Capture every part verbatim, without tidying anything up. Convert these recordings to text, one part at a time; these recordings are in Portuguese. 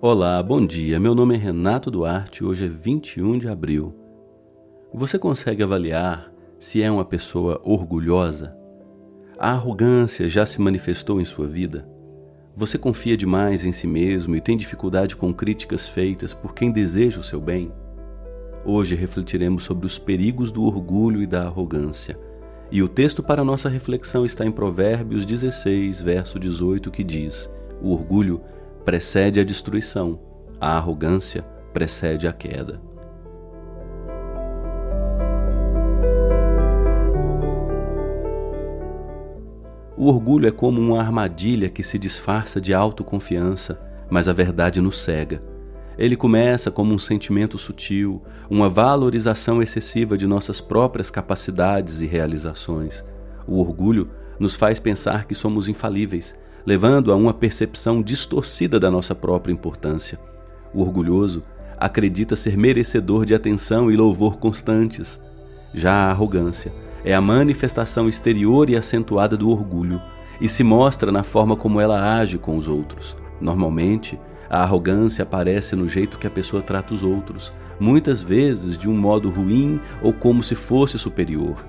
Olá, bom dia. Meu nome é Renato Duarte e hoje é vinte e um de abril. Você consegue avaliar se é uma pessoa orgulhosa? A arrogância já se manifestou em sua vida? Você confia demais em si mesmo e tem dificuldade com críticas feitas por quem deseja o seu bem? Hoje refletiremos sobre os perigos do orgulho e da arrogância. E o texto para nossa reflexão está em Provérbios dezesseis, verso dezoito, que diz: o orgulho precede a destruição, a arrogância precede a queda. O orgulho é como uma armadilha que se disfarça de autoconfiança, mas a verdade nos cega. Ele começa como um sentimento sutil, uma valorização excessiva de nossas próprias capacidades e realizações. O orgulho nos faz pensar que somos infalíveis, levando a uma percepção distorcida da nossa própria importância. O orgulhoso acredita ser merecedor de atenção e louvor constantes. Já a arrogância é a manifestação exterior e acentuada do orgulho e se mostra na forma como ela age com os outros. Normalmente, a arrogância aparece no jeito que a pessoa trata os outros, muitas vezes de um modo ruim ou como se fosse superior.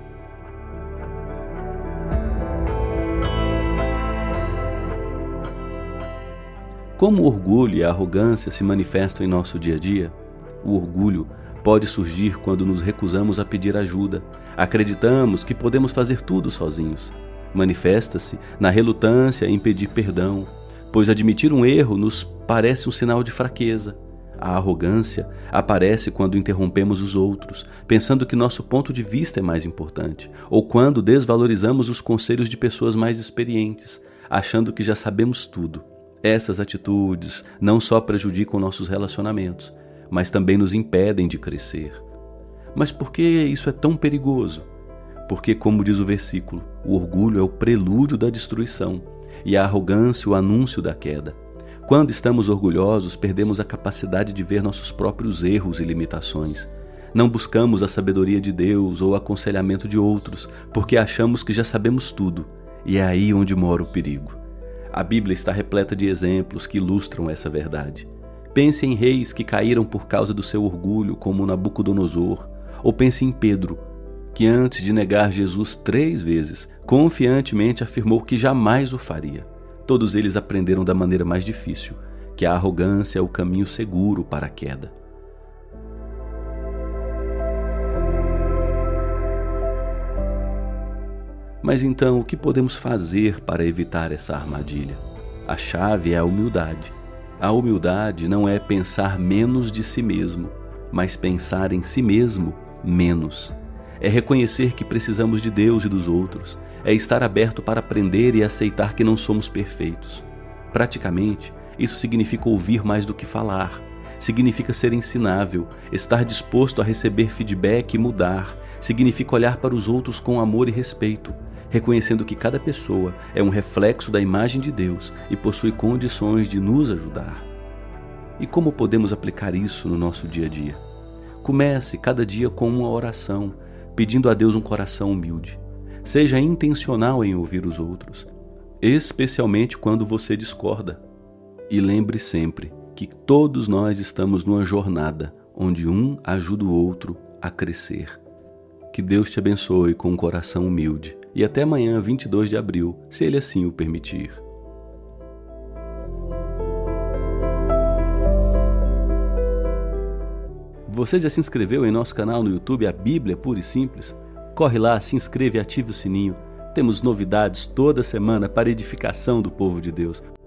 Como o orgulho e a arrogância se manifestam em nosso dia a dia? O orgulho pode surgir quando nos recusamos a pedir ajuda, acreditamos que podemos fazer tudo sozinhos. Manifesta-se na relutância em pedir perdão, pois admitir um erro nos parece um sinal de fraqueza. A arrogância aparece quando interrompemos os outros, pensando que nosso ponto de vista é mais importante, ou quando desvalorizamos os conselhos de pessoas mais experientes, achando que já sabemos tudo. Essas atitudes não só prejudicam nossos relacionamentos, mas também nos impedem de crescer. Mas por que isso é tão perigoso? Porque, como diz o versículo, o orgulho é o prelúdio da destruição e a arrogância o anúncio da queda. Quando estamos orgulhosos, perdemos a capacidade de ver nossos próprios erros e limitações. Não buscamos a sabedoria de Deus ou o aconselhamento de outros, porque achamos que já sabemos tudo, e é aí onde mora o perigo. A Bíblia está repleta de exemplos que ilustram essa verdade. Pense em reis que caíram por causa do seu orgulho, como Nabucodonosor, ou pense em Pedro, que antes de negar Jesus três vezes, confiantemente afirmou que jamais o faria. Todos eles aprenderam da maneira mais difícil, que a arrogância é o caminho seguro para a queda. Mas então, o que podemos fazer para evitar essa armadilha? A chave é a humildade. A humildade não é pensar menos de si mesmo, mas pensar em si mesmo menos. É reconhecer que precisamos de Deus e dos outros. É estar aberto para aprender e aceitar que não somos perfeitos. Praticamente, isso significa ouvir mais do que falar. Significa ser ensinável, estar disposto a receber feedback e mudar. Significa olhar para os outros com amor e respeito, reconhecendo que cada pessoa é um reflexo da imagem de Deus e possui condições de nos ajudar. E como podemos aplicar isso no nosso dia a dia? Comece cada dia com uma oração, pedindo a Deus um coração humilde. Seja intencional em ouvir os outros, especialmente quando você discorda. E lembre sempre que todos nós estamos numa jornada onde um ajuda o outro a crescer. Que Deus te abençoe com um coração humilde. E até amanhã, vinte e dois de abril, se Ele assim o permitir. Você já se inscreveu em nosso canal no YouTube, A Bíblia Pura e Simples? Corre lá, se inscreve e ative o sininho. Temos novidades toda semana para edificação do povo de Deus.